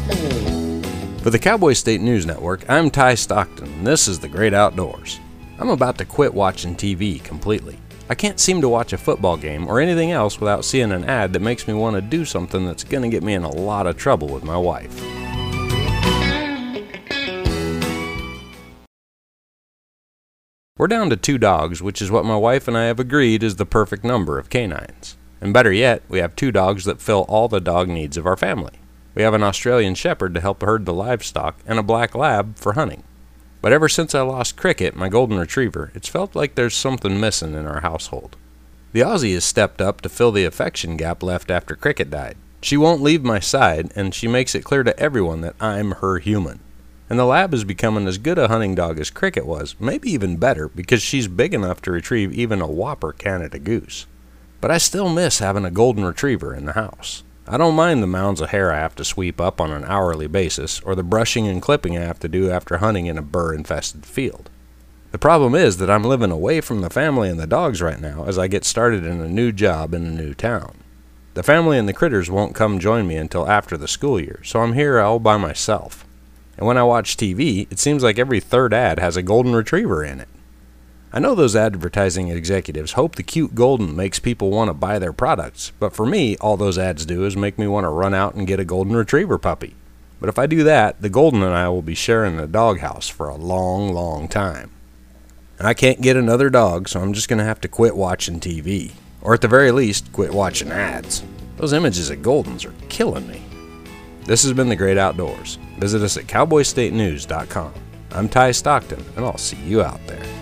For the Cowboy State News Network, I'm Ty Stockton, and this is The Great Outdoors. I'm about to quit watching TV completely. I can't seem to watch a football game or anything else without seeing an ad that makes me want to do something that's going to get me in a lot of trouble with my wife. We're down to 2 dogs, which is what my wife and I have agreed is the perfect number of canines. And better yet, we have 2 dogs that fill all the dog needs of our family. We have an Australian Shepherd to help herd the livestock and a Black Lab for hunting. But ever since I lost Cricket, my Golden Retriever, it's felt like there's something missing in our household. The Aussie has stepped up to fill the affection gap left after Cricket died. She won't leave my side, and she makes it clear to everyone that I'm her human. And the Lab is becoming as good a hunting dog as Cricket was, maybe even better, because she's big enough to retrieve even a whopper Canada goose. But I still miss having a Golden Retriever in the house. I don't mind the mounds of hair I have to sweep up on an hourly basis, or the brushing and clipping I have to do after hunting in a burr-infested field. The problem is that I'm living away from the family and the dogs right now as I get started in a new job in a new town. The family and the critters won't come join me until after the school year, so I'm here all by myself. And when I watch TV, it seems like every third ad has a Golden Retriever in it. I know those advertising executives hope the cute Golden makes people want to buy their products, but for me, all those ads do is make me want to run out and get a Golden Retriever puppy. But if I do that, the Golden and I will be sharing the doghouse for a long, long time. And I can't get another dog, so I'm just going to have to quit watching TV. Or at the very least, quit watching ads. Those images of Goldens are killing me. This has been The Great Outdoors. Visit us at cowboystatenews.com. I'm Ty Stockton, and I'll see you out there.